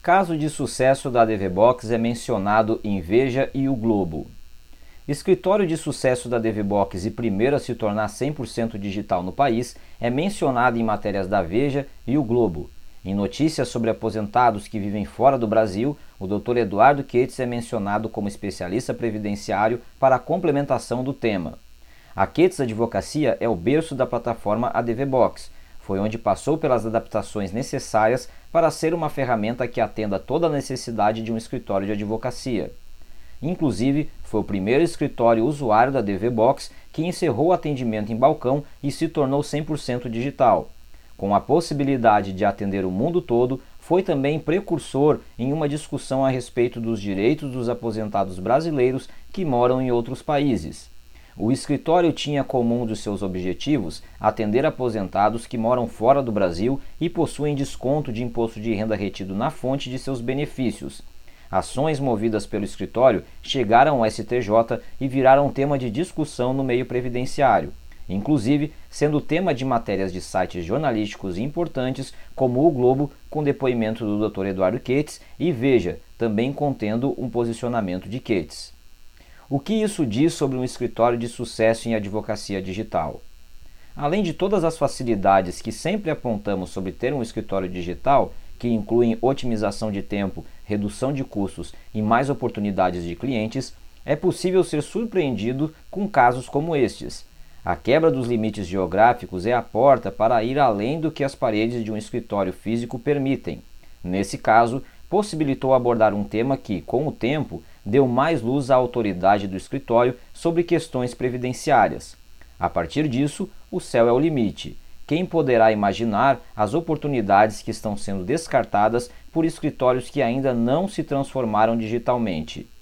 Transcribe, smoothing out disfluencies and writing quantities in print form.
Caso de sucesso da DVBox é mencionado em Veja e o Globo. Escritório de sucesso da DVBox e primeiro a se tornar 100% digital no país é mencionado em matérias da Veja e o Globo. Em notícias sobre aposentados que vivem fora do Brasil, o Dr. Eduardo Ketz é mencionado como especialista previdenciário para a complementação do tema. A Ketz Advocacia é o berço da plataforma ADVBox. Foi onde passou pelas adaptações necessárias para ser uma ferramenta que atenda toda a necessidade de um escritório de advocacia. Inclusive, foi o primeiro escritório usuário da DVBox que encerrou o atendimento em balcão e se tornou 100% digital. Com a possibilidade de atender o mundo todo, foi também precursor em uma discussão a respeito dos direitos dos aposentados brasileiros que moram em outros países. O escritório tinha como um dos seus objetivos atender aposentados que moram fora do Brasil e possuem desconto de imposto de renda retido na fonte de seus benefícios. Ações movidas pelo escritório chegaram ao STJ e viraram tema de discussão no meio previdenciário, inclusive sendo tema de matérias de sites jornalísticos importantes como o Globo, com depoimento do Dr. Eduardo Ketz, e Veja, também contendo um posicionamento de Ketz. O que isso diz sobre um escritório de sucesso em advocacia digital? Além de todas as facilidades que sempre apontamos sobre ter um escritório digital, que incluem otimização de tempo, redução de custos e mais oportunidades de clientes, é possível ser surpreendido com casos como estes. A quebra dos limites geográficos é a porta para ir além do que as paredes de um escritório físico permitem. Nesse caso, possibilitou abordar um tema que, com o tempo, deu mais luz à autoridade do escritório sobre questões previdenciárias. A partir disso, o céu é o limite. Quem poderá imaginar as oportunidades que estão sendo descartadas por escritórios que ainda não se transformaram digitalmente?